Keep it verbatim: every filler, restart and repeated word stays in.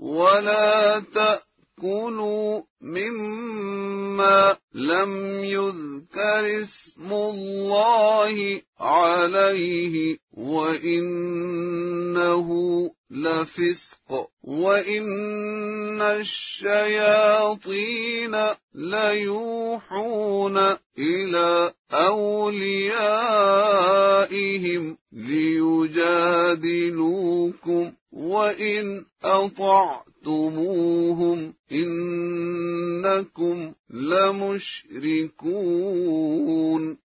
ولا تأكلوا مما لم يذكر اسم الله عليه وإنه لفسق وإن الشياطين ليوحون إلى أوليائهم ليجادلوكم وإن أطعتموهم إنكم لمشركون